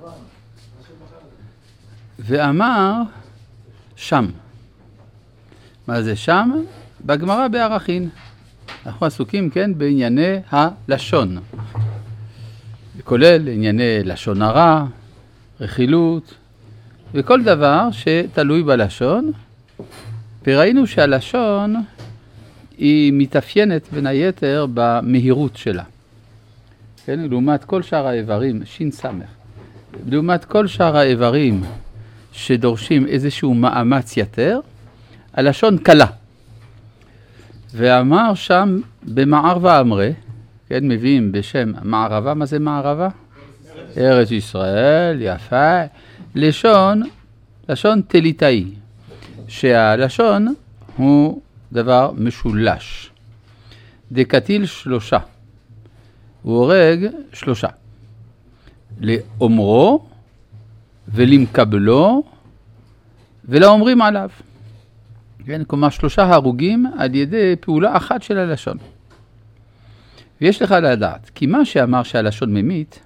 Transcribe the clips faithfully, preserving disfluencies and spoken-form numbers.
ואמר שם. מה זה שם? בגמרא בערכין. אנחנו עסוקים, כן, בענייני הלשון. כולל ענייני לשון הרע, רכילות, וכל דבר שתלוי בלשון. וראינו שהלשון היא מתאפיינת בין היתר במהירות שלה. כן, לעומת כל שאר האיברים, שין סמך. לעומת כל שאר האיברים שדורשים איזשהו מאמץ יתר, הלשון קלה. ואמר שם במערבה אמרה, כן, מביאים בשם מערבה, מה זה מערבה? ארץ ישראל, יפה. לשון, לשון תליטאי, שהלשון הוא דבר משולש. דקתיל שלושה, הוא הורג שלושה. לאומרו ולמקבלו ולאומרים עליו. כן, כלומר שלושה הרוגים על ידי פעולה אחת של הלשון. ויש לך לדעת, כי מה שאמר שהלשון ממית,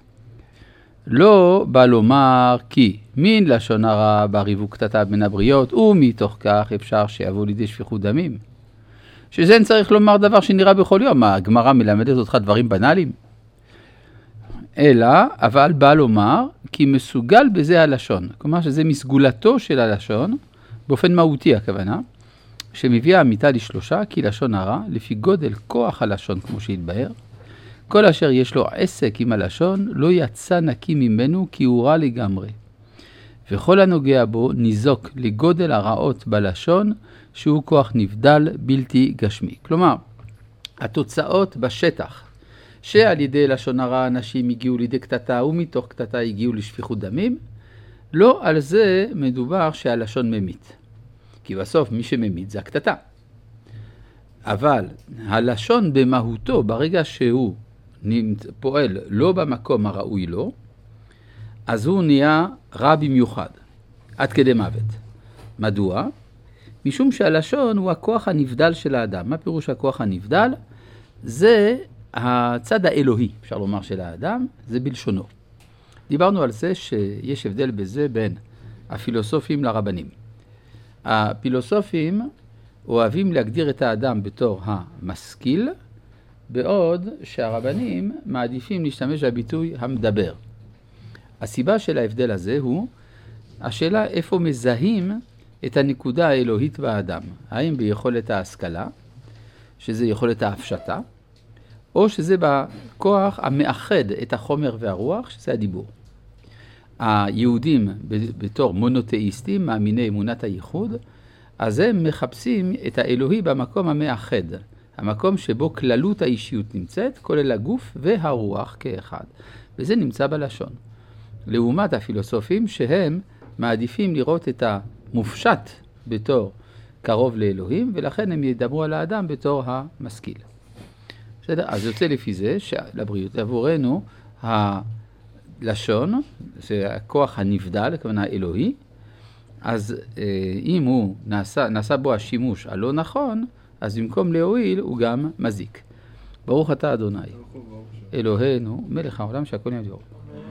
לא בא לומר כי מין לשון הרע בריבו קטטה בין הבריות, ומתוך כך אפשר שיבוא לידי שפיכות דמים. שזה אין צריך לומר דבר שנראה בכל יום, מה, הגמרא מלמדת אותך דברים בנאליים? אלא, אבל בא לומר, כי מסוגל בזה הלשון. כלומר שזה מסגולתו של הלשון, באופן מהותי הכוונה, שמביאה המיטה לשלושה, כי לשון הרע, לפי גודל כוח הלשון, כמו שהתבהר, כל אשר יש לו עסק עם הלשון, לא יצא נקי ממנו, כי הוא רע לגמרי. וכל הנוגע בו ניזוק לגודל הרעות בלשון, שהוא כוח נבדל בלתי גשמי. כלומר, התוצאות בשטח, שעל ידי לשון הרע אנשים הגיעו לידי קטטה, ומתוך קטטה הגיעו לשפיכות דמים, לא על זה מדובר שהלשון ממית. כי בסוף מי שממית זה הקטטה. אבל הלשון במהותו, ברגע שהוא פועל לא במקום הראוי לו, אז הוא נהיה רע במיוחד, עד כדי מוות. מדוע? משום שהלשון הוא הכוח הנבדל של האדם. מה פירוש הכוח הנבדל? זה הצד האלוהי, אפשר לומר, של האדם, זה בלשונו. דיברנו על זה שיש הבדל בזה בין הפילוסופים לרבנים. הפילוסופים אוהבים להגדיר את האדם בתור המשכיל, בעוד שהרבנים מעדיפים להשתמש בביטוי המדבר. הסיבה של ההבדל הזה הוא השאלה איפה מזהים את הנקודה האלוהית באדם. האם ביכולת ההשכלה, שזה יכולת ההפשטה, או שזה בכוח המאחד את החומר והרוח, שזה הדיבור. היהודים בתור מונותאיסטים, מאמיני אמונת הייחוד, אז הם מחפשים את האלוהי במקום המאחד, המקום שבו כללות האישיות נמצאת, כולל הגוף והרוח כאחד. וזה נמצא בלשון. לעומת הפילוסופים שהם מעדיפים לראות את המופשט בתור קרוב לאלוהים, ולכן הם ידברו על האדם בתור המשכיל. בסדר? אז יוצא לפי זה שלבריאות עבורנו הלשון, זה הכוח הנבדל, הכוונה האלוהי, אז אם הוא נעשה, נעשה בו השימוש הלא נכון, אז במקום להועיל הוא גם מזיק. ברוך אתה אדוני, אלוהינו, מלך העולם שהכל נהיה בדברו.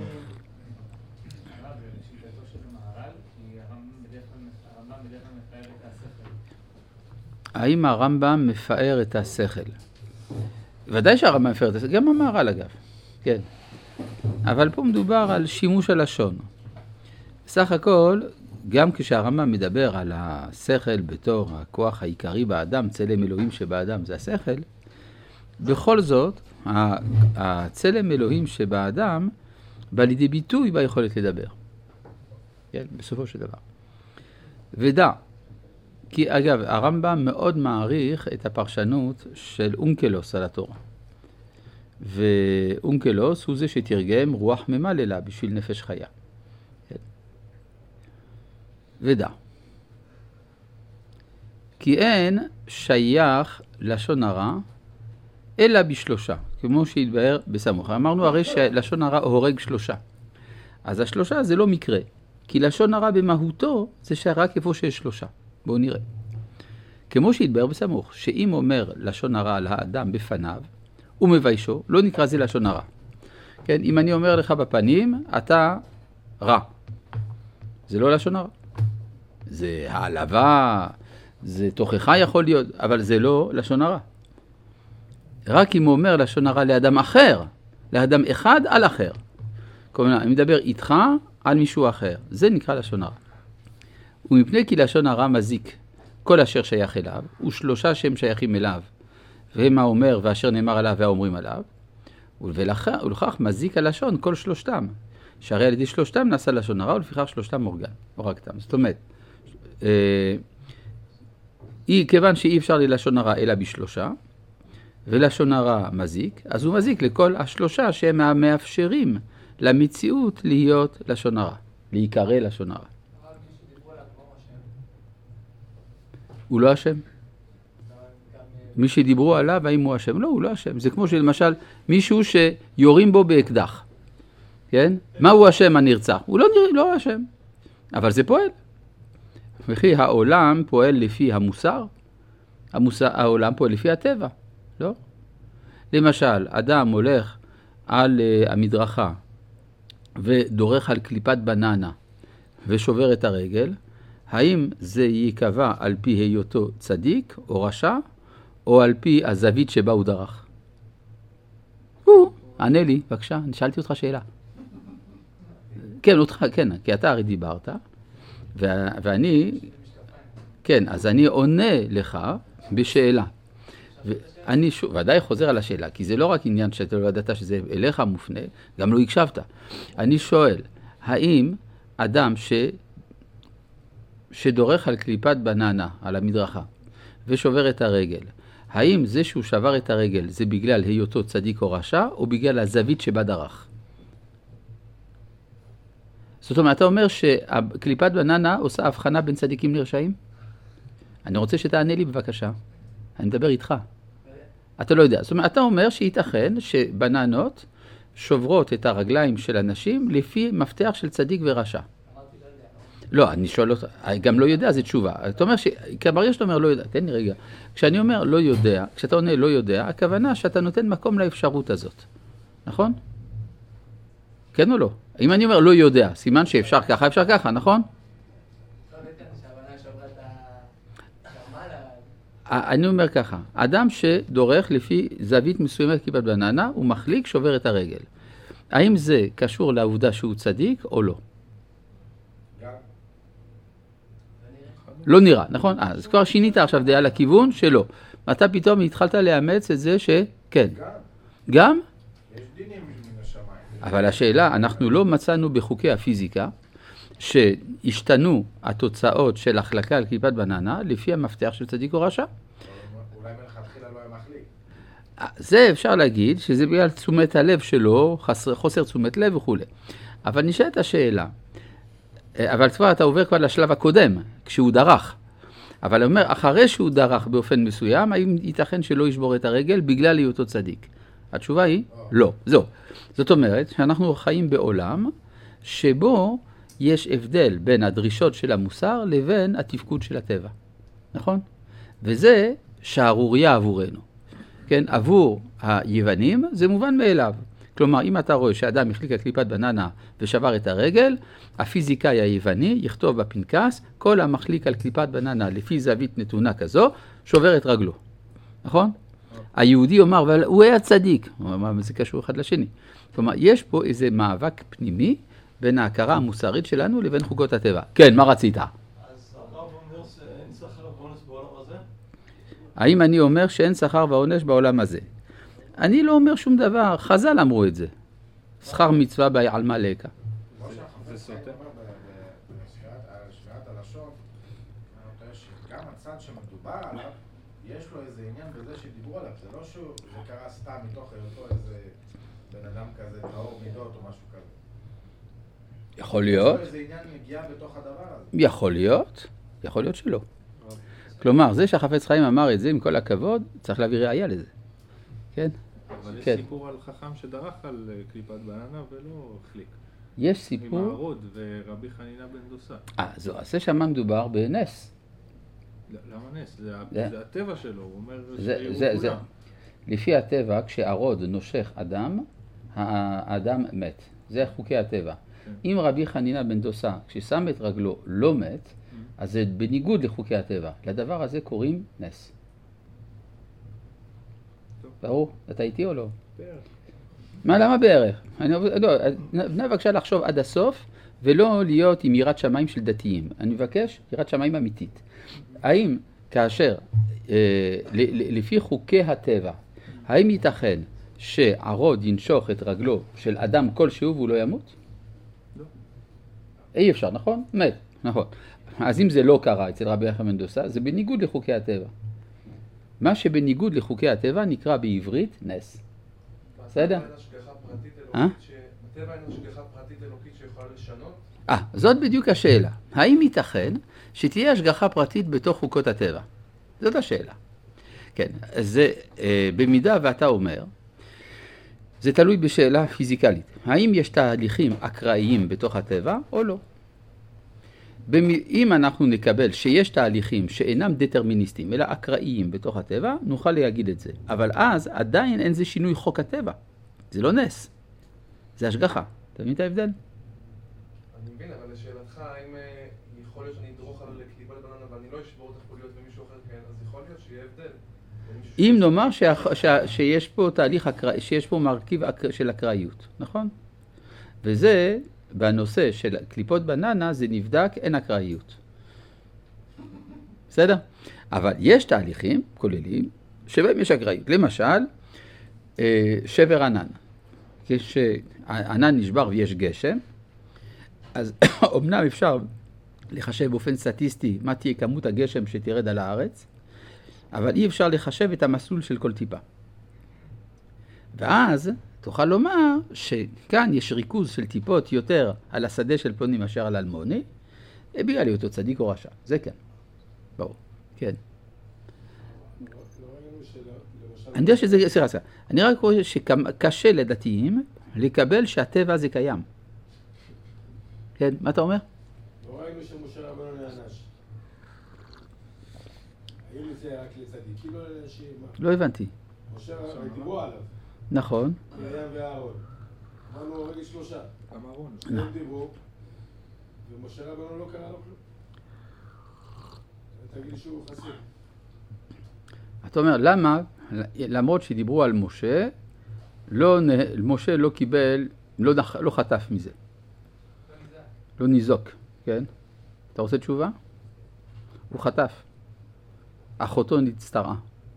האם הרמב"ם מפאר את השכל? ודאי שהרמב"ם מפאר את השכל, גם המהר"ל אגב, כן. אבל פה מדובר על שימוש הלשון. סך הכל, גם כשהרמב"ם מדבר על השכל בתור הכוח העיקרי באדם, צלם אלוהים שבאדם זה השכל, בכל זאת, הצלם אלוהים שבאדם בא לידי ביטוי ביכולת לדבר. כן, בסופו של דבר. ודע, כי אגב, הרמב"ם מאוד מעריך את הפרשנות של אונקלוס על התורה. ואונקלוס הוא זה שתרגם רוח ממללה בשביל נפש חיה. כן. ודע. כי אין שייך לשון הרע, אלא בשלושה, כמו שהתבהר בסמוך. אמרנו הרי שלשון הרע הורג שלושה. אז השלושה זה לא מקרה, כי לשון הרע במהותו זה שרק איפה שיש שלושה. בואו נראה. כמו שהתבהר בסמוך, שאם אומר לשון הרע על האדם בפניו, הוא מביישו, לא נקרא זה לשון הרע. כן, אם אני אומר לך בפנים, אתה רע. זה לא לשון הרע. זה העלבה, זה תוכחה יכול להיות, אבל זה לא לשון הרע. רק אם הוא אומר לשון הרע לאדם אחר, לאדם אחד על אחר. כלומר, אני מדבר איתך על מישהו אחר. זה נקרא לשון הרע. ומפני כי לשון הרע מזיק כל אשר שייך אליו, ושלושה שהם שייכים אליו, והם האומר ואשר נאמר עליו והאומרים עליו, ולכך מזיק הלשון כל שלושתם. שהרי על ידי שלושתם נעשה לשון הרע, ולפיכך שלושתם הורגן, הורגתם. זאת אומרת, אה, היא, כיוון שאי אפשר ללשון הרע אלא בשלושה, ולשון הרע מזיק, אז הוא מזיק לכל השלושה שהם המאפשרים למציאות להיות לשון הרע, להיקרא לשון הרע. הוא לא אשם. מי שדיברו עליו, האם הוא אשם? לא, הוא לא אשם. זה כמו שלמשל מישהו שיורים בו באקדח. כן? מה הוא אשם הנרצח? הוא לא, לא אשם. אבל זה פועל. וכי העולם פועל לפי המוסר, המוסר, העולם פועל לפי הטבע. לא? למשל, אדם הולך על uh, המדרכה ודורך על קליפת בננה ושובר את הרגל, האם זה ייקבע על פי היותו צדיק או רשע, או על פי הזווית שבה הוא דרך? הוא, ענה לי, בבקשה, אני שאלתי אותך שאלה. כן, אותך, כן, כי אתה הרי דיברת, ו- ואני, כן, אז אני עונה לך בשאלה. ואני שוב, ודאי חוזר על השאלה, כי זה לא רק עניין שאתה לא ידעת שזה אליך מופנה, גם לא הקשבת. אני שואל, האם אדם ש... שדורך על קליפת בננה, על המדרכה, ושובר את הרגל, האם זה שהוא שבר את הרגל זה בגלל היותו צדיק או רשע, או בגלל הזווית שבה דרך? זאת אומרת, אתה אומר שקליפת בננה עושה הבחנה בין צדיקים לרשעים? אני רוצה שתענה לי בבקשה. אני מדבר איתך. אתה לא יודע. זאת אומרת, אתה אומר שייתכן שבננות שוברות את הרגליים של אנשים לפי מפתח של צדיק ורשע. לא, אני שואל אותך, גם לא יודע, זה תשובה. אתה אומר שכברגע שאתה אומר לא יודע, תן לי רגע. כשאני אומר לא יודע, כשאתה עונה לא יודע, הכוונה שאתה נותן מקום לאפשרות הזאת. נכון? כן או לא? אם אני אומר לא יודע, סימן שאפשר ככה, אפשר ככה, נכון? אני אומר ככה, אדם שדורך לפי זווית מסוימת כיפת בננה, הוא מחליק, שובר את הרגל. האם זה קשור לעובדה שהוא צדיק או לא? לא נראה, נכון? אז כבר שינית עכשיו דעה לכיוון שלא. אתה פתאום התחלת לאמץ את זה שכן. גם? יש דינים מן השמיים. אבל השאלה, אנחנו לא מצאנו בחוקי הפיזיקה שהשתנו התוצאות של החלקה על קליפת בננה לפי המפתח של צדיק או רשע. אולי מלכתחילה לא היה מחליק. זה אפשר להגיד שזה בגלל תשומת הלב שלו, חסר, חוסר תשומת לב וכו'. אבל נשאלת השאלה, אבל כבר אתה עובר כבר לשלב הקודם, כשהוא דרך. אבל הוא אומר, אחרי שהוא דרך באופן מסוים, האם ייתכן שלא ישבור את הרגל בגלל היותו צדיק? התשובה היא, לא. זו. זאת אומרת שאנחנו חיים בעולם שבו יש הבדל בין הדרישות של המוסר לבין התפקוד של הטבע. נכון? וזה שערוריה עבורנו. כן, עבור היוונים זה מובן מאליו. כלומר, אם אתה רואה שאדם החליק על קליפת בננה ושבר את הרגל, הפיזיקאי היווני יכתוב בפנקס, כל המחליק על קליפת בננה לפי זווית נתונה כזו, שובר את רגלו. נכון? היהודי אומר, אבל הוא היה צדיק. הוא אומר, זה קשור אחד לשני. כלומר, יש פה איזה מאבק פנימי בין ההכרה המוסרית שלנו לבין חוקות הטבע. כן, מה רצית? אז הרב אומר שאין שכר ועונש בעולם הזה? האם אני אומר שאין שכר ועונש בעולם הזה? אני לא אומר שום דבר, חז"ל אמרו את זה. שכר מצווה בעלמא לקה. כמו שהחפץ חיים אומר בשמיעת הלשון, שגם הצד שמדובר עליו, יש לו איזה עניין בזה שדיברו עליו. זה לא שזה קרה סתם מתוך היותו איזה בן אדם כזה, טהור מידות או משהו כזה. יכול להיות. יש לו איזה עניין מגיע בתוך הדבר הזה. יכול להיות, יכול להיות שלא. כלומר, זה שהחפץ חיים אמר את זה, עם כל הכבוד, צריך להביא ראייה לזה. כן? אבל יש כן. סיפור על חכם שדרך על קליפת בננה ולא החליק. יש סיפור... עם הערוד ורבי חנינה בן דוסה. אה, זו, אז זה שמה מדובר בנס. למה נס? זה, זה... זה הטבע שלו, הוא אומר זה, שיראו זה, זה. כולם. לפי הטבע, כשערוד נושך אדם, האדם מת. זה חוקי הטבע. כן. אם רבי חנינא בן דוסה, כששם את רגלו, לא מת, אז זה בניגוד לחוקי הטבע. לדבר הזה קוראים נס. ברור? אתה איתי או לא? בערך. מה, למה בערך? אני, לא, בנה בבקשה לחשוב עד הסוף, ולא להיות עם יראת שמיים של דתיים. אני מבקש יראת שמיים אמיתית. האם כאשר, אה, לפי חוקי הטבע, האם ייתכן שערוד ינשוך את רגלו של אדם כלשהו והוא לא ימות? לא. אי אפשר, נכון? מת, נכון. אז אם זה לא קרה אצל רבי יוחנן בן דוסה, זה בניגוד לחוקי הטבע. מה שבניגוד לחוקי הטבע נקרא בעברית נס. בסדר? אה? בטבע אין השגחה פרטית אלוקית שיכולה לשנות? אה, זאת בדיוק השאלה. האם ייתכן שתהיה השגחה פרטית בתוך חוקות הטבע? זאת השאלה. כן, זה אה, במידה ואתה אומר, זה תלוי בשאלה פיזיקלית. האם יש תהליכים אקראיים בתוך הטבע או לא? אם אנחנו נקבל שיש תהליכים שאינם דטרמיניסטיים, אלא אקראיים בתוך הטבע, נוכל להגיד את זה. אבל אז עדיין אין זה שינוי חוק הטבע. זה לא נס. זה השגחה. אתה מבין את ההבדל? אני מבין, אבל לשאלתך, האם יכול להיות שאני אדרוך על קליפת בננה ואני לא אשבור את החוליות ומישהו אחר כן, אז יכול להיות שיהיה הבדל. אם נאמר ש... ש... שיש פה תהליך אקראי, שיש פה מרכיב אק... של אקראיות, נכון? וזה, בנושא של קליפות בננה, זה נבדק, אין אקראיות. בסדר? אבל יש תהליכים כוללים שבהם יש אקראיות. למשל, שבר ענן. כשענן נשבר ויש גשם, אז אמנם אפשר לחשב באופן סטטיסטי מה תהיה כמות הגשם שתרד על הארץ, אבל אי אפשר לחשב את המסלול של כל טיפה. ואז תוכל לומר שכאן יש ריכוז של טיפות יותר על השדה של פלוני מאשר על אלמוני, בגלל להיות צדיק או רשע. זה כן. ברור. כן. אני יודע שזה, סליחה, סליחה. אני רק רואה שקשה לדתיים לקבל שהטבע הזה קיים. כן, מה אתה אומר? לא ראינו שמשה רבנו נענש. האם זה רק לצדיקים או לאנשים? לא הבנתי. משה רבנו, דיברו עליו. נכון. מרים ואהרון. אמרנו הרגע שלושה. אמרון. הם דיברו, ומשה רבנו לא קרא לו כלום. תגיד שהוא חסר. אתה אומר, למה, למרות שדיברו על משה, לא, משה לא קיבל, לא, לא חטף מזה. לא ניזוק, כן? אתה רוצה תשובה? הוא חטף. אחותו נצטרעה.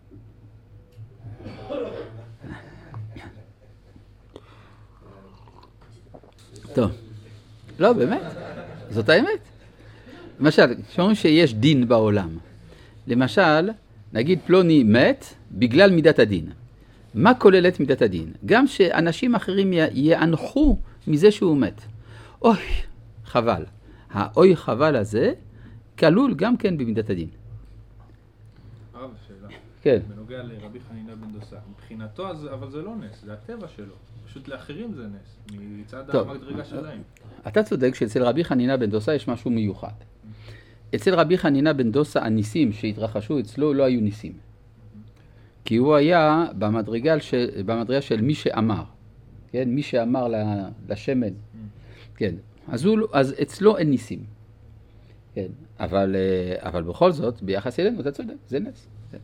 טוב. לא, באמת. זאת האמת. למשל, כשאומרים שיש דין בעולם. למשל, נגיד פלוני מת בגלל מידת הדין. מה כוללת מידת הדין? גם שאנשים אחרים יענחו מזה שהוא מת. אוי, חבל. האוי חבל הזה כלול גם כן במידת הדין. הרב, שאלה. כן. בנוגע לרבי חנינא בן דוסה. מבחינתו, אבל זה לא נס, זה הטבע שלו. פשוט לאחרים זה נס, מצד המדרגה שלהם. אתה צודק שאצל רבי חנינא בן דוסה יש משהו מיוחד. אצל רבי חנינא בן דוסה הניסים שהתרחשו אצלו לא היו ניסים. כי הוא היה במדרגה של, במדרגה של מי שאמר. כן? מי שאמר לשמן. כן. אז, הוא, אז אצלו אין ניסים. כן. אבל, אבל בכל זאת, ביחס אלינו, אתה צודק, זה נס. זה.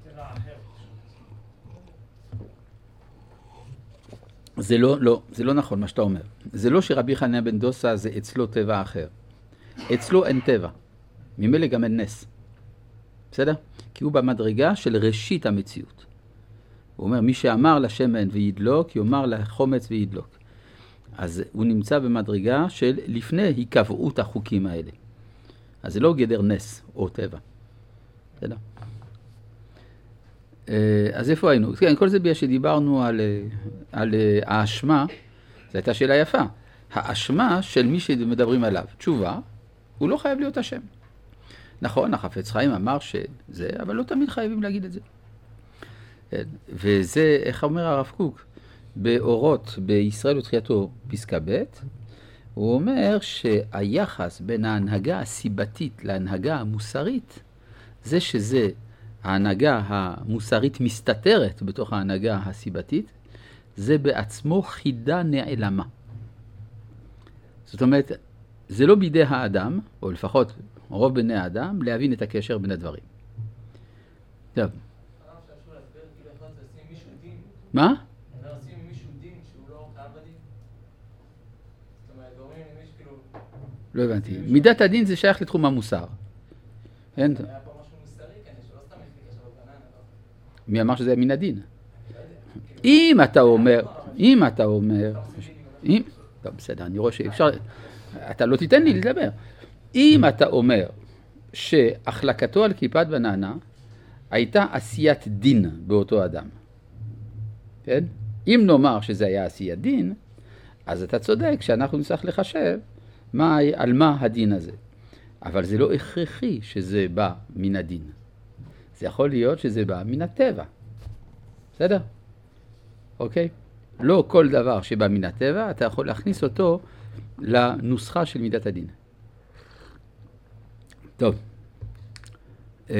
זה לא, לא, זה לא נכון מה שאתה אומר. זה לא שרבי חנינא בן דוסה זה אצלו טבע אחר. אצלו אין טבע. ממילא גם אין נס. בסדר? כי הוא במדרגה של ראשית המציאות. הוא אומר, מי שאמר לשמן וידלוק, יאמר לחומץ וידלוק. אז הוא נמצא במדרגה של לפני היקבעות החוקים האלה. אז זה לא גדר נס או טבע. בסדר? אז איפה היינו? כן, כל זה בגלל שדיברנו על, על האשמה, זו הייתה שאלה יפה. האשמה של מי שמדברים עליו. תשובה, הוא לא חייב להיות אשם. נכון, החפץ חיים אמר שזה, אבל לא תמיד חייבים להגיד את זה. וזה, איך אומר הרב קוק, באורות בישראל ותחייתו פסקה ב', הוא אומר שהיחס בין ההנהגה הסיבתית להנהגה המוסרית, זה שזה ההנהגה המוסרית מסתתרת בתוך ההנהגה הסיבתית, זה בעצמו חידה נעלמה. זאת אומרת, זה לא בידי האדם, או לפחות רוב בני האדם, להבין את הקשר בין הדברים. טוב. מה? הם לא עושים מישהו דין שהוא לא חייב בדין? זאת אומרת, גורמים למישהו כאילו... לא הבנתי. מידת הדין זה שייך לתחום המוסר. אין? היה פה משהו מוסרי, כן, שלא סתם יש לי קשר בבננה, לא? מי אמר שזה מן הדין? אם אתה אומר, אם אתה אומר, אם, טוב, בסדר, אני רואה שאפשר, אתה לא תיתן לי לדבר. אם אתה אומר שהחלקתו על כיפת בננה הייתה עשיית דין באותו אדם, כן? אם נאמר שזה היה עשיית דין, אז אתה צודק שאנחנו נצטרך לחשב מה, על מה הדין הזה. אבל זה לא הכרחי שזה בא מן הדין. זה יכול להיות שזה בא מן הטבע. בסדר? אוקיי? לא כל דבר שבא מן הטבע, אתה יכול להכניס אותו לנוסחה של מידת הדין. טוב. אה,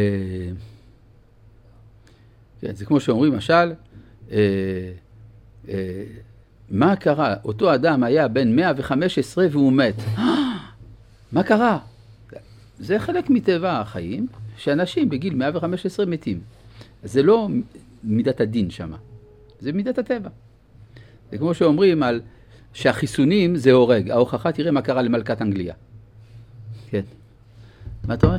כן, זה כמו שאומרים, משל, אה, אה, מה קרה? אותו אדם היה בן מאה וחמש עשרה והוא מת. מה קרה? זה חלק מטבע החיים, שאנשים בגיל מאה וחמש עשרה מתים. זה לא מידת הדין שמה, זה מידת הטבע. זה כמו שאומרים על שהחיסונים זה הורג. ההוכחה, תראה מה קרה למלכת אנגליה. כן. מה אתה אומר?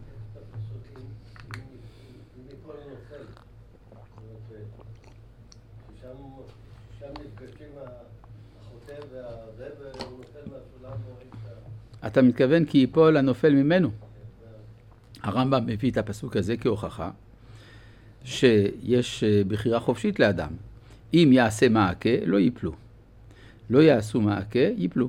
אתה מתכוון כי ייפול הנופל ממנו. הרמב"ם מביא את הפסוק הזה כהוכחה שיש בחירה חופשית לאדם. אם יעשה מעקה, לא ייפלו. לא יעשו מעקה, ייפלו.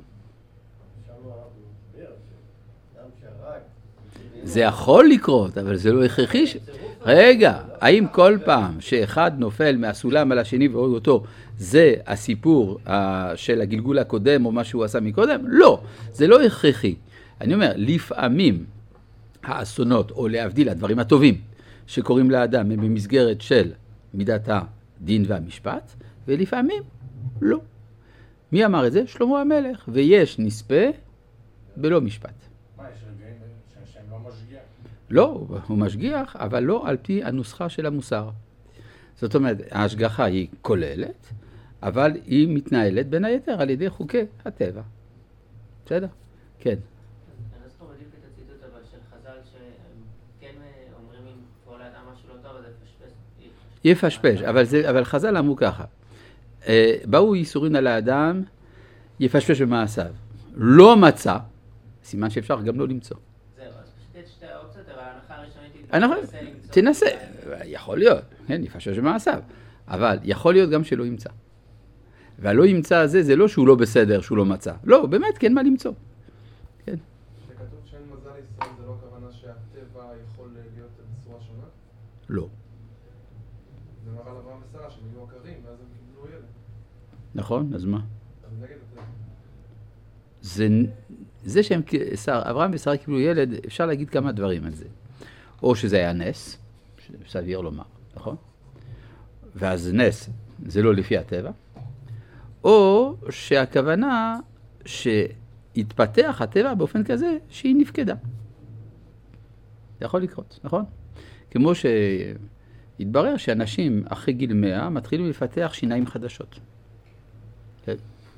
זה יכול לקרות, אבל זה לא הכרחי. ש... רגע, האם כל פעם שאחד נופל מהסולם על השני והורג אותו, זה הסיפור uh, של הגלגול הקודם או מה שהוא עשה מקודם? לא, זה לא הכרחי. אני אומר, לפעמים האסונות, או להבדיל הדברים הטובים שקוראים לאדם, הם במסגרת של מידת הדין והמשפט, ולפעמים לא. מי אמר את זה? שלמה המלך. ויש נספה בלא משפט. מה, יש רגעים שהם לא משגיח? לא, הוא משגיח, אבל לא על פי הנוסחה של המוסר. זאת אומרת, ההשגחה היא כוללת, אבל היא מתנהלת בין היתר על ידי חוקי הטבע. בסדר? כן. אני לא זוכר בדיוק את הציטוט אבל של חז"ל שהם כן אומרים אם פה לאדם משהו לא טוב, אז יפשפש. יפשפש, אבל, זה, אבל חז"ל אמרו ככה. אה, באו ייסורים על האדם, יפשפש במעשיו. לא מצא, סימן שאפשר גם לא למצוא. זהו, אז פשוט את שתי האופציות, אבל ההנחה הראשונית היא אנחנו, תנסה למצוא. תנסה, יכול להיות, כן, יפשפש במעשיו. אבל יכול להיות גם שלא ימצא. והלא ימצא הזה, זה לא שהוא לא בסדר, שהוא לא מצא. לא, באמת, כן, מה למצוא. כן. כשכתוב שאין מזל ישראל, זה לא כוונה שהטבע יכול להיות בצורה שונה? לא. זה מראה לאברהם ושרה שהם היו עקרים, ואז הם קיבלו ילד. נכון, אז מה? אז נגד הטבע. זה, זה שהם, שר, אברהם ושרה קיבלו ילד, אפשר להגיד כמה דברים על זה. או שזה היה נס, סביר לומר, נכון? ואז נס, זה לא לפי הטבע. או שהכוונה שהתפתח הטבע באופן כזה שהיא נפקדה. זה יכול לקרות, נכון? כמו שהתברר שאנשים אחרי גיל מאה מתחילים לפתח שיניים חדשות. כן.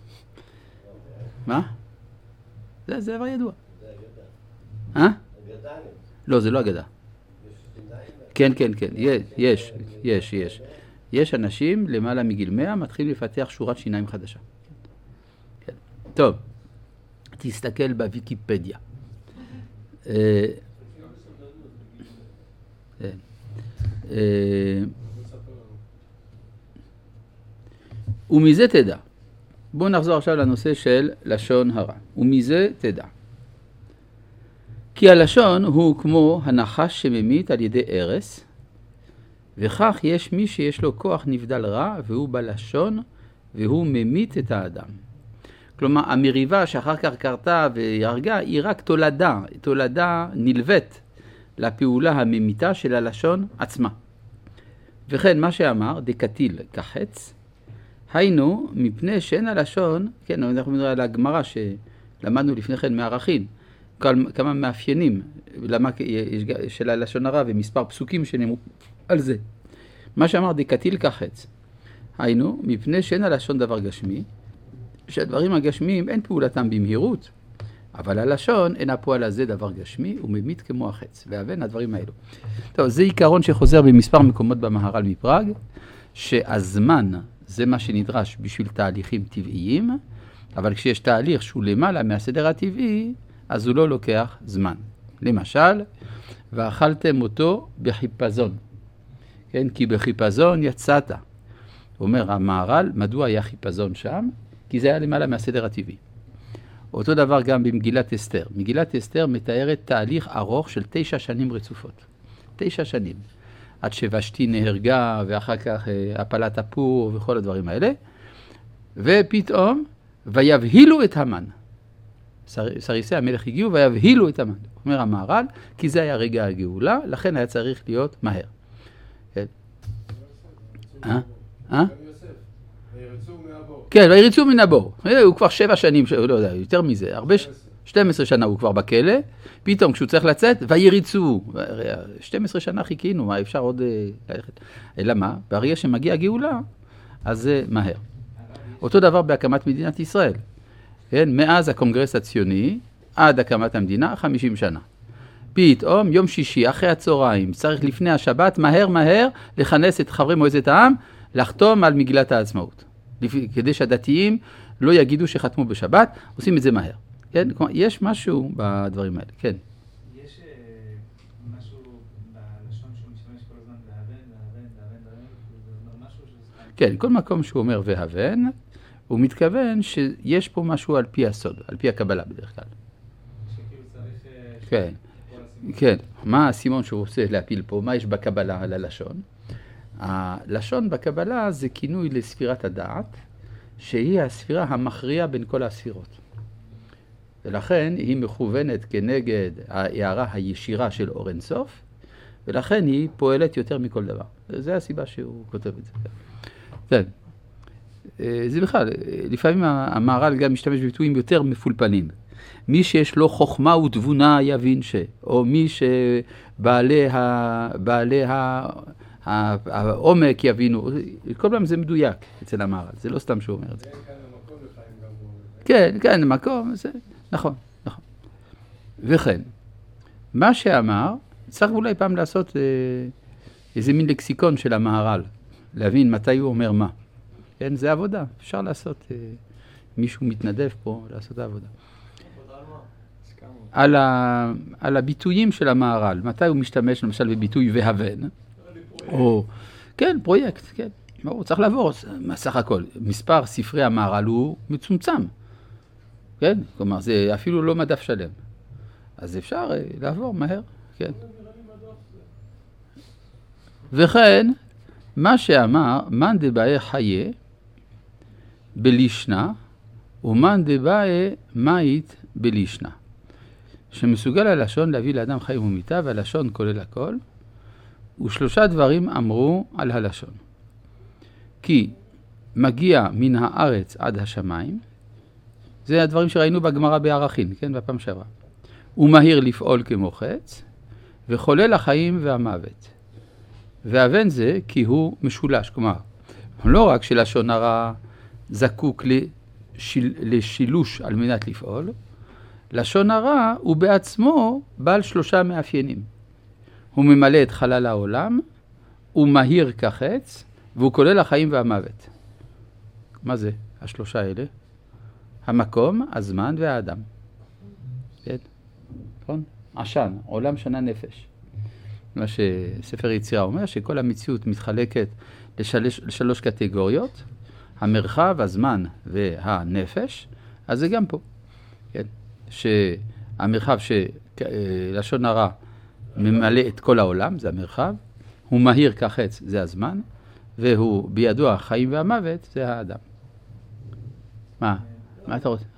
מה? זה, זה דבר ידוע. זה אגדה. אה? אגדה. לא, זה לא אגדה. כן, כן, כן, יש, יש, יש. יש אנשים למעלה מגיל מאה מתחילים לפתח שורת שיניים חדשה. כן. טוב, תסתכל בוויקיפדיה. ומזה תדע. בואו נחזור עכשיו לנושא של לשון הרע. ומזה תדע. כי הלשון הוא כמו הנחש שממית על ידי ארס, וכך יש מי שיש לו כוח נבדל רע, והוא בלשון, והוא ממית את האדם. כלומר, המריבה שאחר כך קרתה והרגה, היא רק תולדה, תולדה נלווית לפעולה הממיתה של הלשון עצמה. וכן, מה שאמר, דקתיל כחץ, היינו, מפני שאין הלשון, כן, אנחנו מדברים על הגמרא למדנו לפני כן מערכים, כמה מאפיינים למה, של הלשון הרע ומספר פסוקים שנאמרו על זה. מה שאמר דקתיל כחץ, היינו, מפני שאין הלשון דבר גשמי, שהדברים הגשמיים אין פעולתם במהירות, אבל הלשון אין הפועל הזה דבר גשמי, הוא ממית כמו החץ, והבן הדברים האלו. טוב, זה עיקרון שחוזר במספר מקומות במהר"ל מפראג, שהזמן זה מה שנדרש בשביל תהליכים טבעיים, אבל כשיש תהליך שהוא למעלה מהסדר הטבעי, אז הוא לא לוקח זמן. למשל, ואכלתם אותו בחיפזון. כן, כי בחיפזון יצאת. אומר המהר"ל, מדוע היה חיפזון שם? כי זה היה למעלה מהסדר הטבעי. אותו דבר גם במגילת אסתר. מגילת אסתר מתארת תהליך ארוך של תשע שנים רצופות. תשע שנים. עד שוושתי נהרגה, ואחר כך הפלת הפור וכל הדברים האלה. ופתאום, ויבהילו את המן. סריסי המלך הגיעו ויבהילו את המן. אומר המהר"ל, כי זה היה רגע הגאולה, לכן היה צריך להיות מהר. כן. אה? אה? כן, ויריצו מן הבור. הוא כבר שבע שנים, לא יודע, יותר מזה, הרבה, שתים עשרה שנה הוא כבר בכלא, פתאום כשהוא צריך לצאת, ויריצו. שתים עשרה שנה חיכינו, מה אפשר עוד ללכת? אלא מה? ברגע שמגיע הגאולה, אז זה מהר. אותו דבר בהקמת מדינת ישראל. כן, מאז הקונגרס הציוני, עד הקמת המדינה, חמישים שנה. פתאום, יום שישי, אחרי הצהריים, צריך לפני השבת, מהר מהר, לכנס את חברי מועצת העם, לחתום על מגילת העצמאות. כדי שהדתיים לא יגידו שחתמו בשבת, עושים את זה מהר. כן? כלומר, יש משהו בדברים האלה. כן. יש משהו בלשון שהוא משתמש כל הזמן, והבן, והבן, והבן, והבן, משהו שזה... כן, כל מקום שהוא אומר והבן, הוא מתכוון שיש פה משהו על פי הסוד, על פי הקבלה בדרך כלל. שכאילו צריך... כן, כן. מה הסימון שהוא רוצה להפיל פה? מה יש בקבלה על הלשון? הלשון בקבלה זה כינוי לספירת הדעת, שהיא הספירה המכריעה בין כל הספירות. ולכן היא מכוונת כנגד ההערה הישירה של אור אין סוף, ולכן היא פועלת יותר מכל דבר. זה הסיבה שהוא כותב את זה. כן. זה בכלל, לפעמים המהר"ל גם משתמש בביטויים יותר מפולפלים. מי שיש לו חוכמה ותבונה יבין ש, או מי שבעלי ה... בעלי ה... העומק יבינו, כל פעם זה מדויק אצל המהר"ל, זה לא סתם שהוא אומר את זה. כן, כן, מקום, זה נכון, נכון. וכן, מה שאמר, צריך אולי פעם לעשות אה, איזה מין לקסיקון של המהר"ל, להבין מתי הוא אומר מה. כן, זה עבודה, אפשר לעשות, אה, מישהו מתנדב פה לעשות העבודה. על, ה, על הביטויים של המהר"ל, מתי הוא משתמש למשל בביטוי והבן, או, כן, פרויקט, כן. הוא צריך לעבור, סך הכל, מספר ספרי המהר"ל הוא מצומצם. כן? כלומר, זה אפילו לא מדף שלם. אז אפשר לעבור מהר, כן. וכן, מה שאמר, מן דבעי חיה בלישנה, ומן דבעי מאית בלישנה. שמסוגל הלשון להביא לאדם חי ומיתה, והלשון כולל הכל, ושלושה דברים אמרו על הלשון. כי מגיע מן הארץ עד השמיים, זה הדברים שראינו בגמרא בערכין, כן, בפעם שעברה. הוא מהיר לפעול כמו חץ, וחולל החיים והמוות. והבן זה כי הוא משולש, כלומר, לא רק שלשון הרע זקוק לשיל, לשילוש על מנת לפעול, לשון הרע הוא בעצמו בעל שלושה מאפיינים. הוא ממלא את חלל העולם, הוא מהיר כחץ, והוא כולל החיים והמוות. מה זה השלושה האלה? המקום, הזמן והאדם. כן? נכון? עשן, עולם שנה נפש. מה שספר יצירה אומר, שכל המציאות מתחלקת לשלוש, לשלוש קטגוריות, המרחב, הזמן והנפש, אז זה גם פה. כן? שהמרחב שלשון הרע ממלא את כל העולם, זה המרחב, הוא מהיר כחץ, זה הזמן, והוא בידו החיים והמוות, זה האדם. מה? מה אתה רוצה?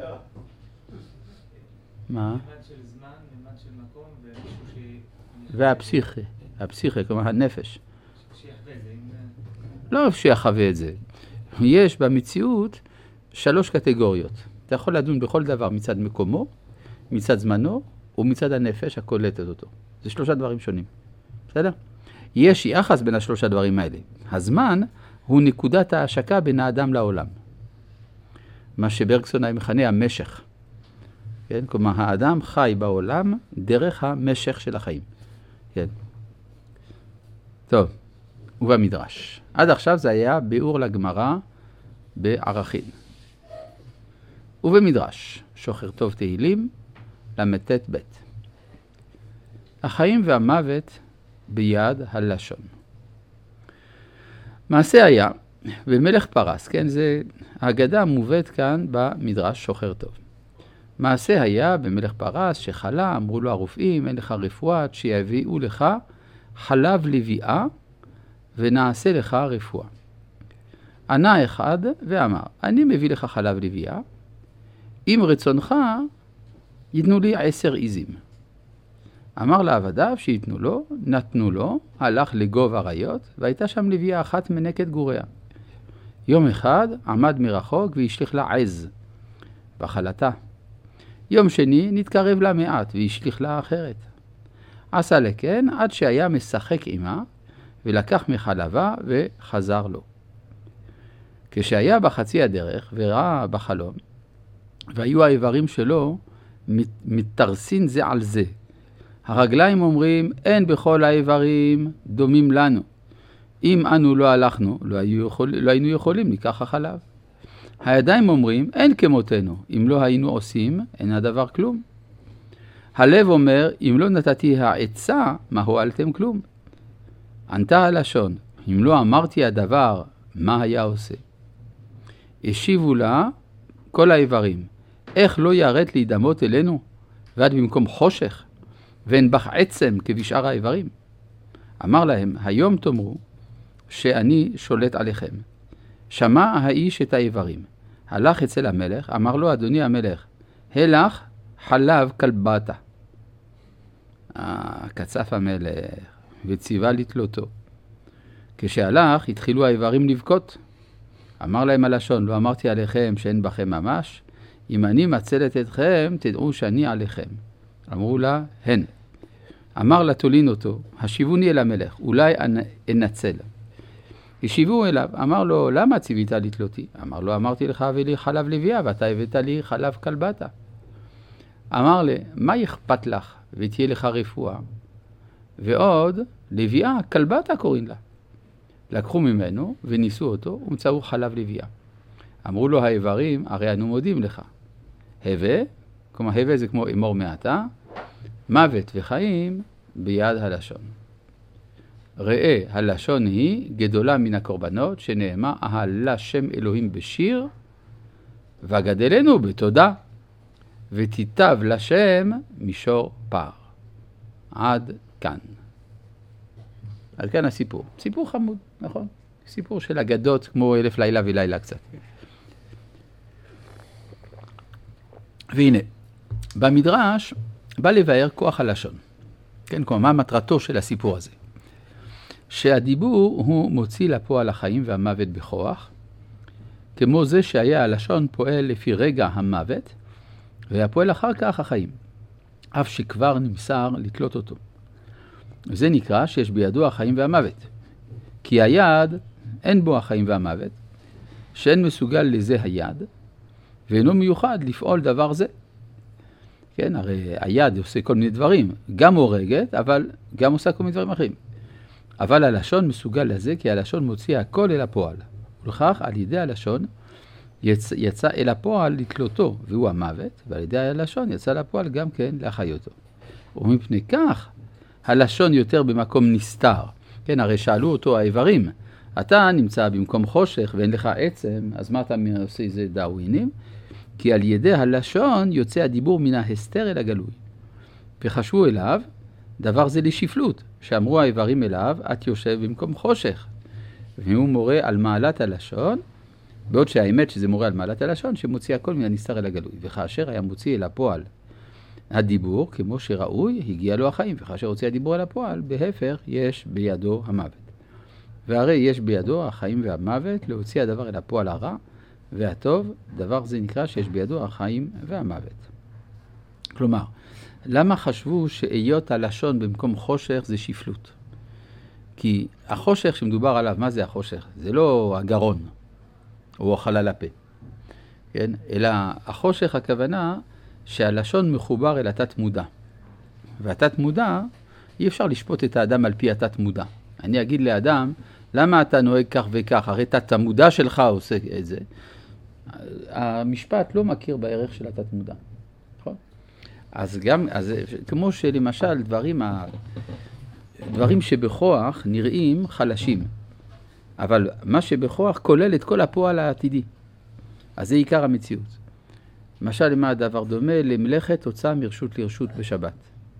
מה? מימד של זמן, מימד של מקום, ומישהו ש... והפסיכה, הפסיכה, כלומר הנפש. שיחווה את זה. לא שיחווה את זה. יש במציאות שלוש קטגוריות. אתה יכול לדון בכל דבר מצד מקומו, מצד זמנו, ומצד הנפש הקולטת אותו. זה שלושה דברים שונים. בסדר? יש יחס בין השלושה דברים האלה. הזמן הוא נקודת ההשקה בין האדם לעולם. מה שברגסון היה מכנה המשך. כן? כלומר, האדם חי בעולם דרך המשך של החיים. כן. טוב, ובמדרש. עד עכשיו זה היה ביאור לגמרא בערכין. ובמדרש, שוחר טוב תהילים, למתת ב'. החיים והמוות ביד הלשון. מעשה היה, במלך פרס, כן, זה האגדה מובאת כאן במדרש שוחר טוב. מעשה היה במלך פרס שחלה, אמרו לו הרופאים, אין לך רפואה, שיביאו לך חלב לביאה ונעשה לך רפואה. ענה אחד ואמר, אני מביא לך חלב לביאה, אם רצונך ייתנו לי עשר עיזים. אמר לעבדיו שיתנו לו, נתנו לו, הלך לגוב אריות, והייתה שם לביאה אחת מנקת גוריה. יום אחד עמד מרחוק והשליך לה עז בחלתה. יום שני נתקרב לה מעט והשליך לה אחרת. עשה לכן עד שהיה משחק עמה ולקח מחלבה וחזר לו. כשהיה בחצי הדרך וראה בחלום, והיו האיברים שלו מתרסין זה על זה. הרגליים אומרים, אין בכל האיברים דומים לנו. אם אנו לא הלכנו, לא, יכול, לא היינו יכולים, ניקח החלב. הידיים אומרים, אין כמותנו. אם לא היינו עושים, אין הדבר כלום. הלב אומר, אם לא נתתי העצה, מה הועלתם כלום? ענתה הלשון, אם לא אמרתי הדבר, מה היה עושה? השיבו לה כל האיברים, איך לא ירד להידמות אלינו, ועד במקום חושך, ואין בך עצם כבשאר האיברים? אמר להם, היום תאמרו שאני שולט עליכם. שמע האיש את האיברים, הלך אצל המלך, אמר לו, אדוני המלך, הלך חלב כלבתה. קצף המלך וציווה לתלותו. כשהלך התחילו האיברים לבכות. אמר להם הלשון, לא אמרתי עליכם שאין בכם ממש, אם אני מצלת אתכם תדעו שאני עליכם. אמרו לה, הן. אמר לתולין אותו, השיבוני אל המלך, אולי אנצל. השיבו אליו, אמר לו, למה ציווית לתלותי? אמר לו, אמרתי לך הביא לי חלב לביאה, ואתה הבאת לי חלב כלבתה. אמר לי, מה אכפת לך ותהיה לך רפואה? ועוד, לביאה, כלבתה קוראים לה. לקחו ממנו וניסו אותו ומצאו חלב לביאה. אמרו לו האיברים, הרי אנו מודים לך. הווה, כלומר הווה זה כמו אמור מעתה, מוות וחיים ביד הלשון. ראה, הלשון היא גדולה מן הקורבנות, שנאמר, אהלה שם אלוהים בשיר, וגדלנו בתודה, ותיטב לשם מישור פער. עד כאן. עד כאן הסיפור. סיפור חמוד, נכון? סיפור של אגדות כמו אלף לילה ולילה קצת. והנה, במדרש בא לבאר כוח הלשון. כן, כלומר, מה מטרתו של הסיפור הזה? שהדיבור הוא מוציא לפועל החיים והמוות בכוח, כמו זה שהיה הלשון פועל לפי רגע המוות, והפועל אחר כך החיים, אף שכבר נמסר לתלות אותו. וזה נקרא שיש בידו החיים והמוות. כי היד אין בו החיים והמוות, שאין מסוגל לזה היד, ואינו מיוחד לפעול דבר זה. כן, הרי היד עושה כל מיני דברים, גם הורגת, אבל גם עושה כל מיני דברים אחרים. אבל הלשון מסוגל לזה, כי הלשון מוציא הכל אל הפועל. ולכך, על ידי הלשון, יצא, יצא אל הפועל לתלותו, והוא המוות, ועל ידי הלשון יצא לפועל גם כן להחיותו. ומפני כך, הלשון יותר במקום נסתר. כן, הרי שאלו אותו האיברים, אתה נמצא במקום חושך ואין לך עצם, אז מה אתה עושה איזה דאווינים? כי על ידי הלשון יוצא הדיבור מן ההסתר אל הגלוי. וחשבו אליו, דבר זה לשפלות, שאמרו האיברים אליו, את יושב במקום חושך. והוא מורה על מעלת הלשון, בעוד שהאמת שזה מורה על מעלת הלשון, שמוציא הכל מן הנסתר אל הגלוי. וכאשר היה מוציא אל הפועל הדיבור, כמו שראוי, הגיע לו החיים. וכאשר הוציא הדיבור אל הפועל, בהפך יש בידו המוות. והרי יש בידו החיים והמוות להוציא הדבר אל הפועל הרע, והטוב, דבר זה נקרא שיש בידו החיים והמוות. כלומר, למה חשבו שהיות הלשון במקום חושך זה שפלות? כי החושך שמדובר עליו, מה זה החושך? זה לא הגרון או חלל הפה, כן? אלא החושך הכוונה שהלשון מחובר אל התת מודע. והתת מודע, אי אפשר לשפוט את האדם על פי התת מודע. אני אגיד לאדם, למה אתה נוהג כך וכך? הרי תת המודע שלך עושה את זה. המשפט לא מכיר בערך של התת מודע. נכון? אז גם, אז כמו שלמשל דברים, ה... דברים שבכוח נראים חלשים. אבל מה שבכוח כולל את כל הפועל העתידי. אז זה עיקר המציאות. למשל, למה הדבר דומה? למלאכת הוצאה מרשות לרשות בשבת.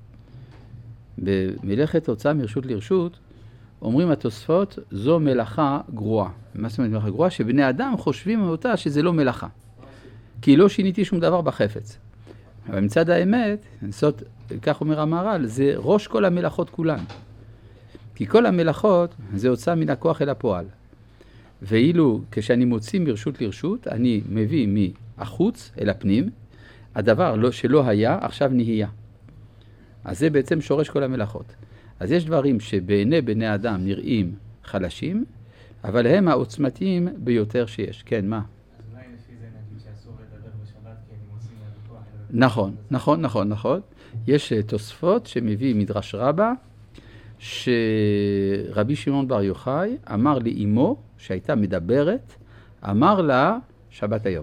במלאכת הוצאה מרשות לרשות, אומרים התוספות, זו מלאכה גרועה. מה זאת אומרת מלאכה גרועה? שבני אדם חושבים אותה שזה לא מלאכה. כי לא שיניתי שום דבר בחפץ. אבל מצד האמת, זאת, כך אומר המהר"ל, זה ראש כל המלאכות כולן. כי כל המלאכות זה הוצאה מן הכוח אל הפועל. ואילו כשאני מוציא מרשות לרשות, אני מביא מהחוץ אל הפנים, הדבר לא, שלא היה, עכשיו נהיה. אז זה בעצם שורש כל המלאכות. אז יש דברים שבעיני בני אדם נראים חלשים, אבל הם העוצמתיים ביותר שיש. כן, מה? אז אולי לפי זה נגיד שאסור לדבר בשבת כי אני מוציא מהוויכוח. נכון, נכון, נכון, נכון. יש תוספות שמביא מדרש רבה, שרבי שמעון בר יוחאי אמר לאמו שהייתה מדברת, אמר לה שבת היום.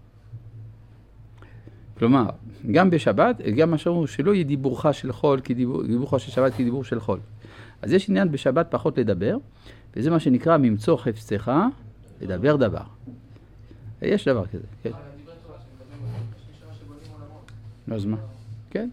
כלומר, גם בשבת, גם משהו שלא יהיה דיבורך של חול, כי דיבור, דיבורך של שבת כדיבור של חול. אז יש עניין בשבת פחות לדבר, וזה מה שנקרא ממצוא חפצך, לדבר דבר. יש דבר כזה, כן. לא, אז מה? כן.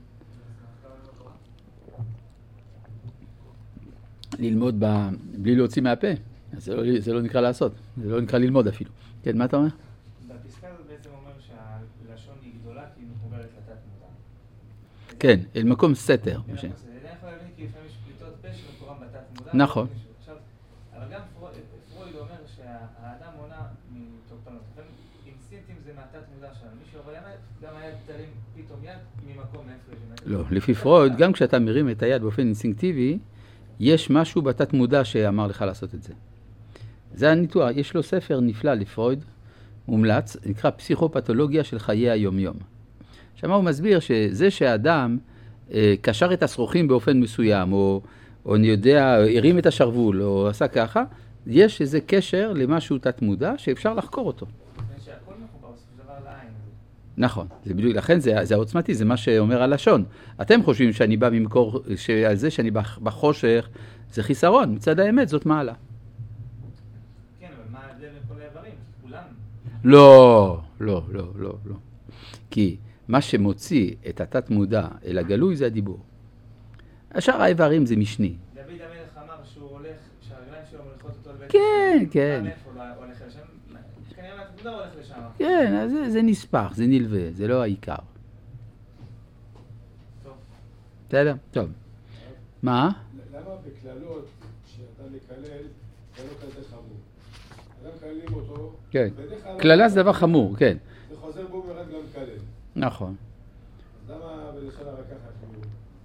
ללמוד ב... בלי להוציא מהפה, זה לא, זה לא נקרא לעשות, זה לא נקרא ללמוד אפילו. כן, מה אתה אומר? בפסקה הזאת בעצם אומר שהלשון היא גדולה כי היא מחוברת לתת מודע. כן, אל מקום סתר. אני יכול להבין כי לפעמים יש פליטות פה שמקורם בתת מודע. נכון. אבל גם פרויד אומר שהאדם עונה מתוקפנות. אינסטינקטים זה מהתת מודע שלנו. מישהו אבל גם היד תרים פתאום יד ממקום מאיפה. לא, לפי פרויד, גם כשאתה מרים את היד באופן אינסטינקטיבי, יש משהו בתת מודע שאמר לך לעשות את זה. זה הניתוח, יש לו ספר נפלא לפרויד, מומלץ, נקרא פסיכופתולוגיה של חיי היום-יום. שמה הוא מסביר שזה שהאדם אה, קשר את השרוכים באופן מסוים, או, או אני יודע, הרים את השרוול, או עשה ככה, יש איזה קשר למשהו תת מודע שאפשר לחקור אותו. שהכל מחובר, זה דבר לעין. נכון, זה בדיוק, לכן זה, זה העוצמתי, זה מה שאומר הלשון. אתם חושבים שאני בא ממקור, שעל זה שאני בחושך, זה חיסרון, מצד האמת זאת מעלה. כן, אבל מה ההבדל בין כל האיברים? כולם. לא, לא, לא, לא, לא. כי מה שמוציא את התת מודע אל הגלוי זה הדיבור. השאר האיברים זה משני. דוד המלך אמר שהוא הולך, שהרגליים שלו מוליכות אותו לבית... כן, כן. מאיפה הוא הולך לשם? כנראה מהתת מודע הולך לשם. כן, אז זה, זה נספח, זה נלווה, זה לא העיקר. טוב. בסדר? טוב. מה? למה בכללות שאתה מקלל זה לא כזה חמור? אדם מקללים אותו, כן. בדרך כלל... כללה זה דבר חמור, כן. זה חוזר בו מרד גם מקלל. נכון. אז למה בלשון הרע ככה החמירו?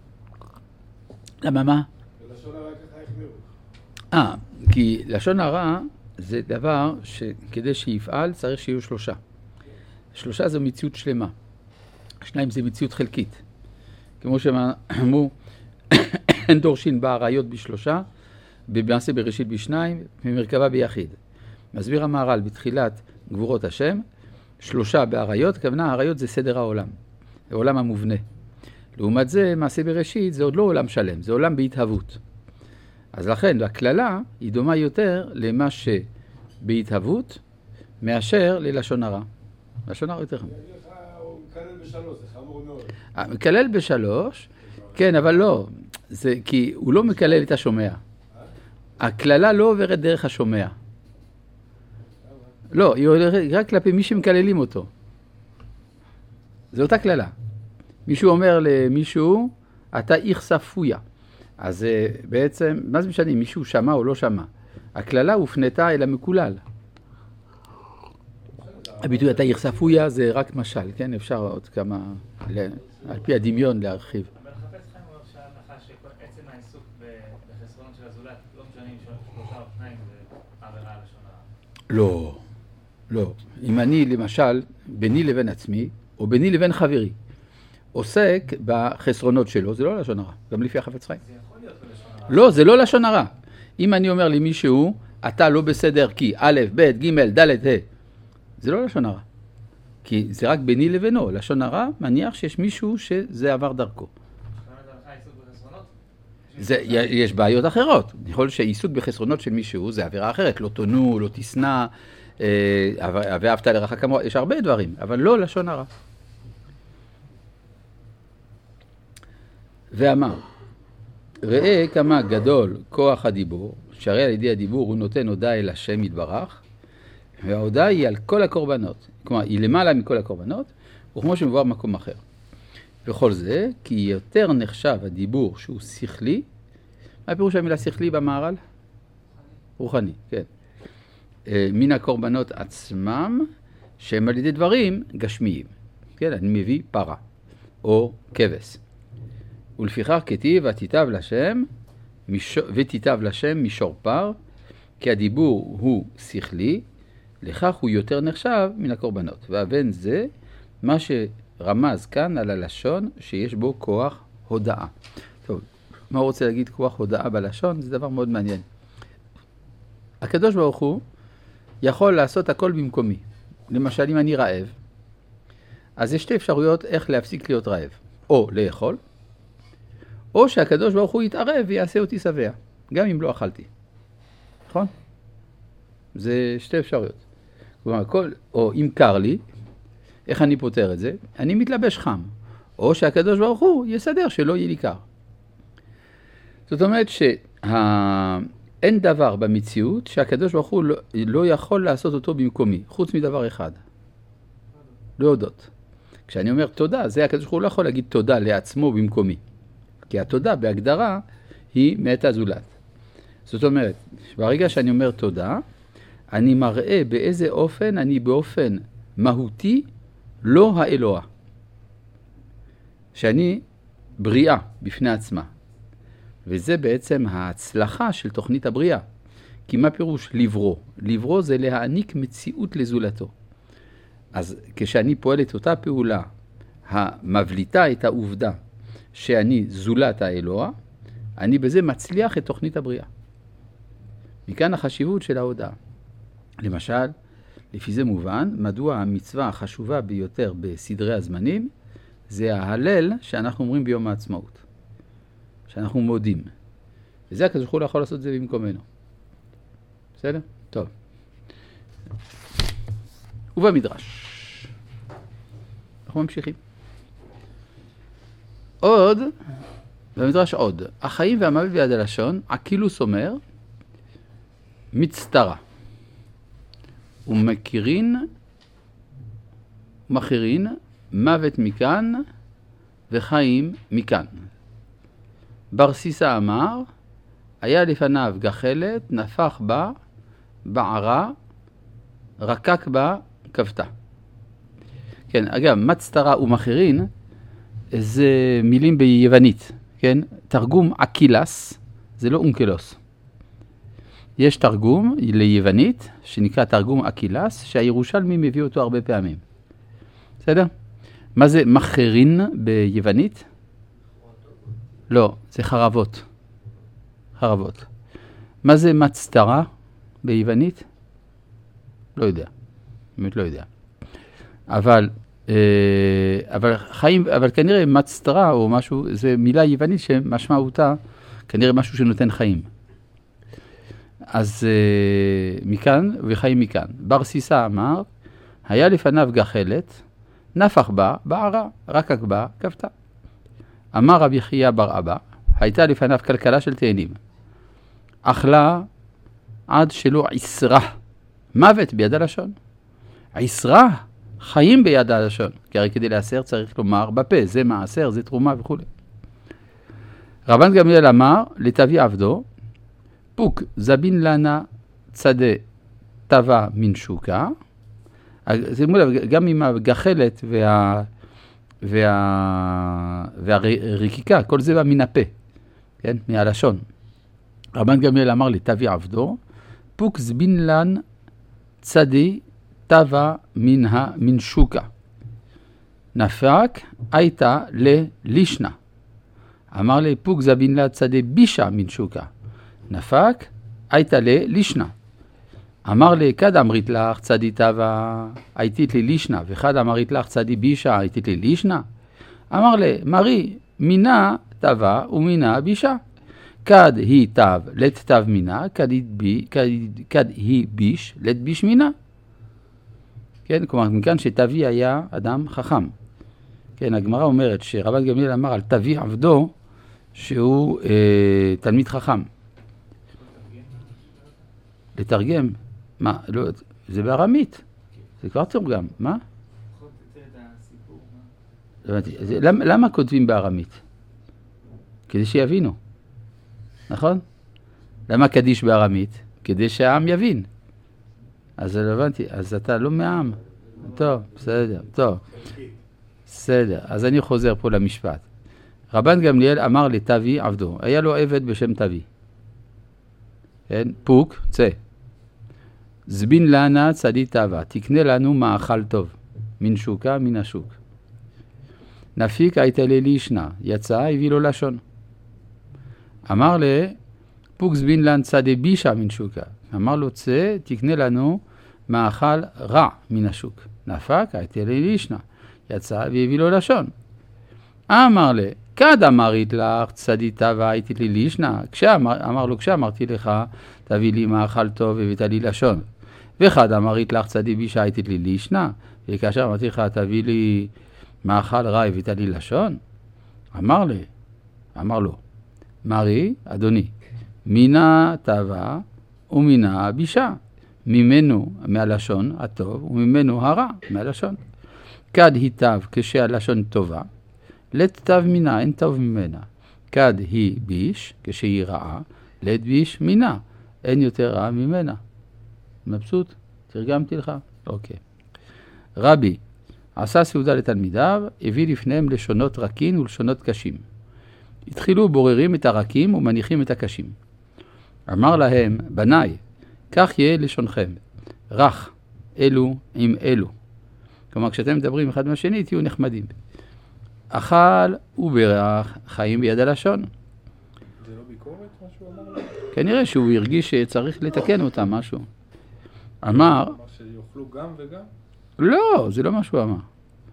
למה מה? בלשון הרע ככה החמירו. אה, כי לשון הרע זה דבר שכדי שיפעל צריך שיהיו שלושה. שלושה זו מציאות שלמה. שניים זה מציאות חלקית. כמו שאמרו, אין דורשין בה הראיות בשלושה, במעשה בראשית בשניים, במרכבה ביחיד. מסביר המהר"ל בתחילת גבורות השם, שלושה בהראיות, הכוונה הראיות זה סדר העולם, העולם המובנה. לעומת זה, מעשה בראשית זה עוד לא עולם שלם, זה עולם בהתהוות. אז לכן, הכללה היא דומה יותר למה שבהתהוות, מאשר ללשון הרע. לשון הרע יותר חמור. אני אגיד לך, הוא מקלל בשלוש, זה חמור מאוד. מקלל בשלוש, כן, אבל לא. זה כי הוא לא מקלל את השומע. הכללה לא עוברת דרך השומע. לא, היא עוברת רק כלפי מי שמקללים אותו. זו אותה כללה. מישהו אומר למישהו, אתה איך ספויה. אז בעצם, מה זה משנה, מישהו שמע או לא שמע? הכללה הופנתה אל המקולל. הביטוי התאיר ספויה זה רק משל, כן? אפשר עוד כמה, על פי הדמיון להרחיב. אבל חפץ חיים אומר שההנחה שעצם העיסוק בחסרונות של הזולת, לא משנה אם שלושה או שניים, זה עבירה לשון הרע. לא, לא. אם אני למשל, ביני לבין עצמי, או ביני לבין חברי, עוסק בחסרונות שלו, זה לא לשון הרע, גם לפי החפץ חיים. זה יכול להיות בלשון הרע. לא, זה לא לשון הרע. אם אני אומר למישהו, אתה לא בסדר כי א', ב', ג', ד', ה', זה לא לשון הרע. כי זה רק ביני לבינו. לשון הרע מניח שיש מישהו שזה עבר דרכו. זה, יש בעיות אחרות. יכול להיות שעיסוק בחסרונות של מישהו זה עבירה אחרת. לא תונו, לא תשנא, אה, ואהבת לרעך כמוהו. יש הרבה דברים, אבל לא לשון הרע. ואמר, ראה כמה גדול כוח הדיבור, שהרי על ידי הדיבור הוא נותן הודעה אל השם יתברך, וההודעה היא על כל הקורבנות. כלומר, היא למעלה מכל הקורבנות, וכמו שמבואר במקום אחר. וכל זה, כי יותר נחשב הדיבור שהוא שכלי. מה פירוש המילה שכלי במהר"ל? רוחני, כן. מן הקורבנות עצמם, שהם על ידי דברים גשמיים. כן, אני מביא פרה, או כבש. ולפיכך כתיב, ותיטב לשם, ותיטב לשם משור פר, כי הדיבור הוא שכלי, לכך הוא יותר נחשב מן הקורבנות. והבן זה מה שרמז כאן על הלשון שיש בו כוח הודאה. טוב, מה הוא רוצה להגיד כוח הודאה בלשון? זה דבר מאוד מעניין. הקדוש ברוך הוא יכול לעשות הכל במקומי. למשל, אם אני רעב, אז יש שתי אפשרויות איך להפסיק להיות רעב. או לאכול, או שהקדוש ברוך הוא יתערב ויעשה אותי שבע, גם אם לא אכלתי. נכון? זה שתי אפשרויות. כלומר, כל, או אם קר לי, איך אני פותר את זה? אני מתלבש חם. או שהקדוש ברוך הוא יסדר שלא יהיה לי קר. זאת אומרת שאין דבר במציאות שהקדוש ברוך הוא לא, לא יכול לעשות אותו במקומי, חוץ מדבר אחד. להודות. כשאני אומר תודה, זה הקדוש ברוך הוא לא יכול להגיד תודה לעצמו במקומי. כי התודה בהגדרה היא מאת הזולת. זאת אומרת, ברגע שאני אומר תודה, אני מראה באיזה אופן אני באופן מהותי לא האלוה. שאני בריאה בפני עצמה. וזה בעצם ההצלחה של תוכנית הבריאה. כי מה פירוש לברוא? לברוא זה להעניק מציאות לזולתו. אז כשאני פועל את אותה פעולה המבליטה את העובדה שאני זולת האלוה, אני בזה מצליח את תוכנית הבריאה. מכאן החשיבות של ההודעה. למשל, לפי זה מובן, מדוע המצווה החשובה ביותר בסדרי הזמנים, זה ההלל שאנחנו אומרים ביום העצמאות. שאנחנו מודים. וזה הקדוש ברוך הוא לא יכול לעשות את זה במקומנו. בסדר? טוב. ובמדרש. אנחנו ממשיכים. עוד, במדרש עוד, החיים והמוות ביד הלשון, אקילוס אומר, מצטרה. ומכירין, מכירין, מוות מכאן וחיים מכאן. בר סיסא אמר, היה לפניו גחלת, נפח בה, בערה, רקק בה, כבתה. כן, אגב, מצטרה ומכירין, זה מילים ביוונית, כן? תרגום אקילס, זה לא אונקלוס. יש תרגום ליוונית, שנקרא תרגום אקילס, שהירושלמי מביא אותו הרבה פעמים. בסדר? מה זה מכירין ביוונית? לא, זה חרבות. חרבות. מה זה מצטרה ביוונית? לא יודע. באמת לא יודע. אבל, אבל חיים, אבל כנראה מצטרה או משהו, זה מילה יוונית שמשמעותה, כנראה משהו שנותן חיים. אז מכאן וחיים מכאן. בר סיסא אמר, היה לפניו גחלת, נפח בה, בערה, רקק בה, כבתה. אמר רבי חייא בר אבא, הייתה לפניו כלכלה של תאנים. אכלה עד שלא עשרה, מוות ביד הלשון. עשרה, חיים ביד הלשון. כי הרי כדי לעשר צריך לומר בפה, זה מעשר, זה תרומה וכו'. רבן גמליאל אמר, לתביא עבדו, פוק זבין לנה צדה טבע מן שוקה, שימו לב, גם עם הגחלת וה, וה, והרקיקה, כל זה בא מן הפה, כן? מהלשון. רבן גמליאל אמר לתבי עבדו, פוק זבין לן צדי תבה מן, ה, מן שוקה. נפק הייתה ללישנה. אמר לי פוק זבין לן צדי בישה מן שוקה. נפק הייתה ללישנה. אמר לי, כד אמרית לך צדי תבה, הייתית לי לישנה, וכד אמרית לך צדי בישה, הייתית לי לישנה. אמר לי, מרי, מינה תבה ומינה בישה. כד היא תב, לת תב מינה, כד היא, בי, כד, כד היא ביש, לת ביש מינה. כן, כלומר, מכאן שתבי היה אדם חכם. כן, הגמרא אומרת שרבן גמליאל אמר על תבי עבדו, שהוא אה, תלמיד חכם. לתרגם. מה? לא, זה בארמית. זה כבר תורגם. מה? למה, למה כותבים בארמית? כדי שיבינו. נכון? למה קדיש בארמית? כדי שהעם יבין. אז זה לא הבנתי. אז אתה לא מהעם. טוב, בסדר, טוב. בסדר. אז אני חוזר פה למשפט. רבן גמליאל אמר לתבי עבדו. היה לו עבד בשם תבי. כן? פוק, צא. זבין לנה צדי תבה, תקנה לנו מאכל טוב, מן שוקה, מן השוק. נפיק הייתה לי לישנה, יצא, הביא לו לשון. אמר לי, פוק זבין לן צדי בישה מן שוקה. אמר לו, צא, תקנה לנו מאכל רע מן השוק. נפק הייתה לי לישנה, יצא, והביא לו לשון. אמר לי, כד אמרית לך צדי תבה, הייתי לי לישנה. כשאמר, אמר לו, כשאמרתי לך, תביא לי מאכל טוב והבאת לי לשון. וכד אמרית לך צדי בישה, הייתי לי לישנה. וכאשר אמרתי לך, תביא לי מאכל רע, הבאת לי לשון. אמר לי, אמר לו, מרי, אדוני, מינה תבה ומינה בישה. ממנו מהלשון הטוב וממנו הרע מהלשון. כד היא תב כשהלשון טובה, לת תב מינה, אין טוב ממנה. כד היא ביש, כשהיא רעה, לת ביש מינה, אין יותר רעה ממנה. מבסוט? תרגמתי לך? אוקיי. רבי, עשה סעודה לתלמידיו, הביא לפניהם לשונות רכים ולשונות קשים. התחילו בוררים את הרכים ומניחים את הקשים. אמר להם, בניי, כך יהיה לשונכם, רך, אלו עם אלו. כלומר, כשאתם מדברים אחד מהשני, תהיו נחמדים. אכל וברך, חיים ביד הלשון. זה לא ביקורת מה שהוא אמר לו? כנראה שהוא הרגיש שצריך לתקן אותם משהו. אמר... אמר שיוכלו גם וגם? לא, זה לא מה שהוא אמר.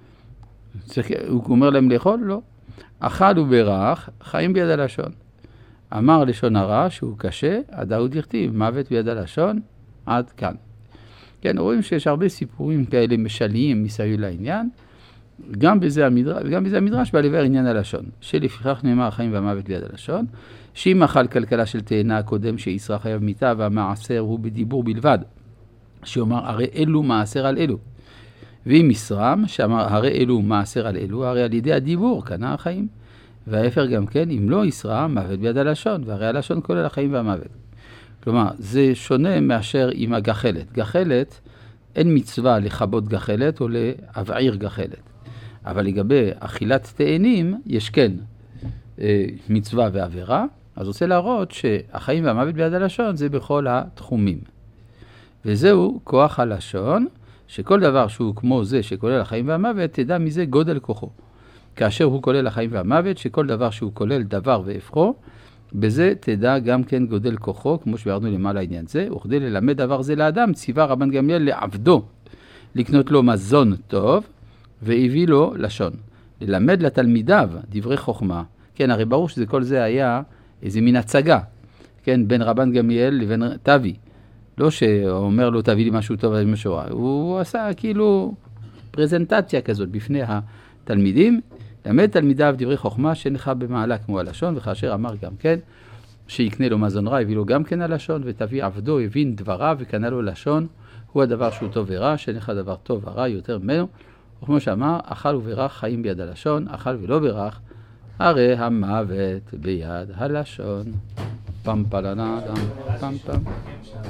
הוא אומר להם לאכול? לא. אכל וברך, חיים ביד הלשון. אמר לשון הרע שהוא קשה, הדאו דכתיב, מוות ביד הלשון, עד כאן. כן, רואים שיש הרבה סיפורים כאלה משליים מסביב לעניין, גם בזה המדרש, וגם בזה המדרש בא לבאר עניין הלשון, שלפיכך נאמר החיים והמוות ביד הלשון, שאם אכל כלכלה של תאנה הקודם שישראל חייב מיתה והמעשר הוא בדיבור בלבד, שאומר הרי אלו מעשר על אלו, ואם מסרם שאמר הרי אלו מעשר על אלו, הרי על ידי הדיבור קנה החיים, וההפך גם כן, אם לא ישרה, מוות ביד הלשון, והרי הלשון כולל החיים והמוות. כלומר, זה שונה מאשר עם הגחלת. גחלת, אין מצווה לכבות גחלת או להבעיר גחלת. אבל לגבי אכילת תאנים, יש כן מצווה ועבירה, אז רוצה להראות שהחיים והמוות ביד הלשון זה בכל התחומים. וזהו כוח הלשון, שכל דבר שהוא כמו זה שכולל החיים והמוות, תדע מזה גודל כוחו. כאשר הוא כולל החיים והמוות, שכל דבר שהוא כולל דבר והפכו, בזה תדע גם כן גודל כוחו, כמו שביארנו למעלה העניין זה, וכדי ללמד דבר זה לאדם, ציווה רבן גמליאל לעבדו, לקנות לו מזון טוב, והביא לו לשון. ללמד לתלמידיו דברי חוכמה, כן, הרי ברור שזה כל זה היה איזה מין הצגה, כן, בין רבן גמליאל לבין תבי, לא שאומר לו תביא לי משהו טוב על משהו רע, הוא עשה כאילו פרזנטציה כזאת בפני התלמידים, למד תלמידיו דברי חוכמה שנחה במעלה כמו הלשון, וכאשר אמר גם כן שיקנה לו מזון רע, הביא לו גם כן הלשון, ותביא עבדו, הבין דבריו וקנה לו לשון, הוא הדבר שהוא טוב ורע, שנחה דבר טוב ורע יותר ממנו, וכמו שאמר, אכל וברך חיים ביד הלשון, אכל ולא ברך, הרי המוות ביד הלשון. פם פלנה, פם פם.